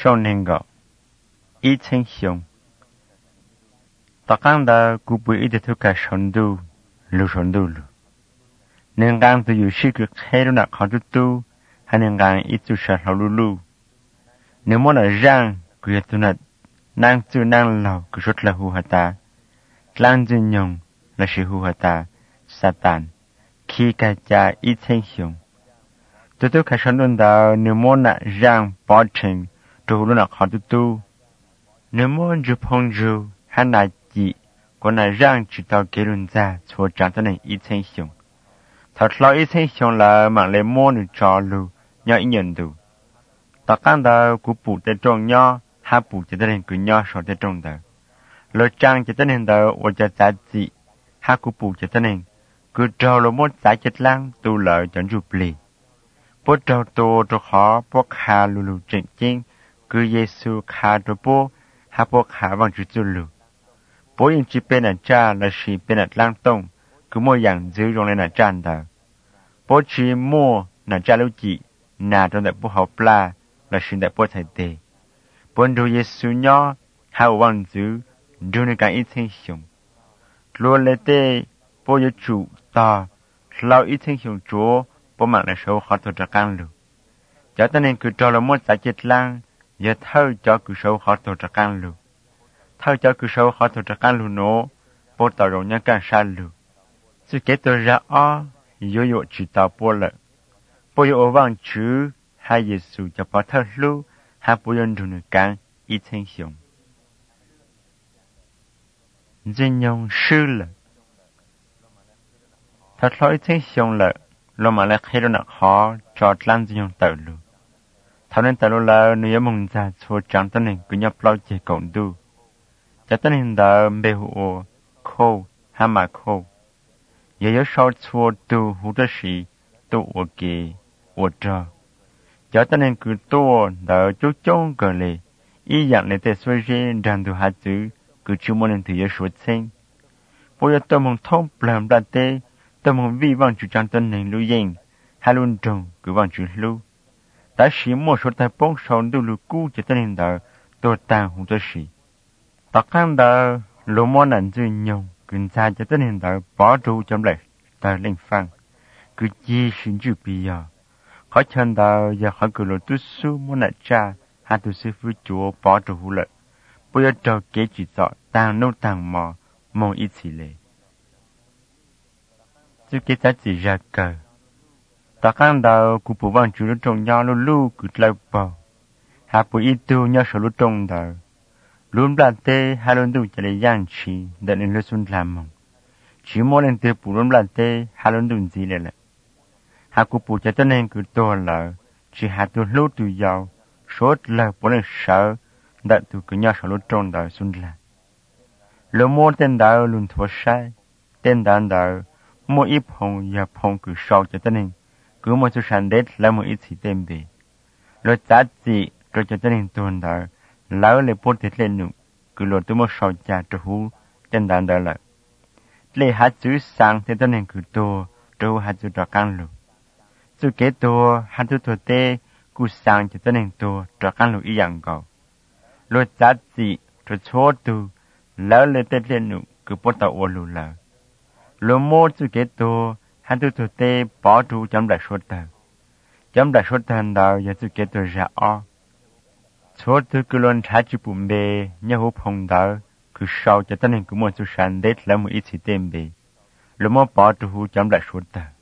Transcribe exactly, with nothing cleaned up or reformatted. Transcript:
sông nên gọ ít thanh sông tất cả đó cũng bị ít thứ cả sông du lưu sông du lưu nên gang từอยู่ရှိcực hay nó khó tu tu hay nên gang ít tu sợ lâu lưu lưu nếu muốn là rang cứ tu nát năng tu năng lâu cứ rất là hu hata lang tu nhung là sự hu hata satan khi cả cha ít thanh sông tôi tôi khai sáng luôn đó nếu muốn là rang bỏ trình tôi luôn là khó tu tu nếu muốn chụp phong du hay là chỉ còn là rang chỉ tao kế luôn ra cho chẳng tới này ít thanh sông thật lo ít thanh sông là mạng lệ muốn được cho lưu nhớ ý nhận đủ tất cả đó của phụ tế trong nhớ hai phụ chỉ tới này cứ nhớ số tế trong đó lỡ trang chỉ tới này đó và cho giá trị hai của phụ chỉ tới này cứ trâu là muốn giá trị lăng tu lợi chẳng chụp lì bố trâu tu cho khó bố khá lù lù chính chính cứ Giêsu khá cho bố hai bố khá bằng chữ tu lù bố yên chỉ bên là cha là sĩ bên là lang tông cứ mua dạng giữ trong này là cha đó bố chỉ mua là cha lưu chỉ là trong đại bố học la là sĩ đại bố thầy tề bố đồ Giêsu nhỏ hai王子đồ này cả ít thanh sông luôn lệ tê bố yếu chủ ta lao ít thanh sông chúa bố mạng là số khó tổ chức ăn luôn cho nên cứ cho là muốn giải chết lang giờ thâu cho cứ số khó tổ chức ăn luôn thâu cho cứ số khó tổ chức ăn luôn nó bố tạo rồi nhá càng xa luôn sự kết tôi ra ó yếu yếu chỉ tạo bố lợi bố yếu vang chữ hai Giêsu cho bố thâu lưu hai bố yếu đồ này càng ít thanh sông dân nhung sư lợi thật lỗi thanh sông lợi lo mà lại khi đó nặng khó cho lan dân nhung tự luôn thảo nên tự luôn là nếu mong ra cho chẳng tân hình cứ nhập lâu chế cộng đu cho tân hình đó bê hụ khô hà mà khô giờ nhớ sau chua tu hú đó sĩ tu ở kì ở trò cho tân hình cứ tu đó chú trông cờ lì ý dạng này tệ xoay riêng đàn tu hạt chữ cứ chú môn nên thử nhớ suốt sinh bây giờ tôi mong thông làm ra tê tôi mong vi vang chủ trang tân hình lưu yên hai luôn trồng cứ vang chủ lưu đã xí một số tài bóng sầu lưu lưu cũ cho tân hình đó tôi tàng hùng tôi xí tất cả đó lỗ món ảnh duy nhung cứ ra cho tân hình đó bỏ trụ trong lại tài linh phang cứ gì xin chữ bây giờ khó chân đó giờ họ cứ lỗ tu su muốn lại cha hai tu sư phụ chúa bỏ trụ hữu lợi bây giờ trò kế chỉ dọ tàng nô tàng mò mong ít xí lệ chứ cái giá trị ra cờ tất cả đó cụ phụ văn chủ trong nhau luôn luôn cứ lâu bò hạ phụ ít tu nhau số lúc trong đó luôn là tê hai lần tu chỉ là giang chỉ để nên lúc xuân làm mong chỉ mỗi lần tê phụ luôn là tê hai lần tu gì này là hạ cụ phụ cho nên cứ to là chỉ hạ tu lúc tu giàu số là bốn lần sợ đã tu cứ nhau số lúc trong đó xuân là lúc mỗi tên đó luôn thua sai tên đó đó mỗi ít phong và phong cứ sau cho tên cứ một số sản đết là một ít gì tên bề rồi giá trị rồi cho tên tuần đó lão lấy bút thiết lên nụ cứ rồi tôi một sau trả cho hú tên đó đó là lấy hạt chữ sang thì tên cứ to rồi hạt chữ đó căng luôn chữ kế to hạt chữ to tê cứ sang cho tên to rồi căng luôn ý dạng cầu rồi giá trị rồi số tu lão lấy thiết lên nụ cứ bút tàu ô lù là lô mô chữ kế tô hắn tu tu tê bỏ trụ chấm đại số tờ chấm đại số tờ đó giờ chữ kế tô ra o số tu cứ luôn thả chữ bùm bê nhớ hú phong đó cứ sau cho tên hình của một số sản đết là một ít chỉ tên bê lô mô bỏ trụ chấm đại số tờ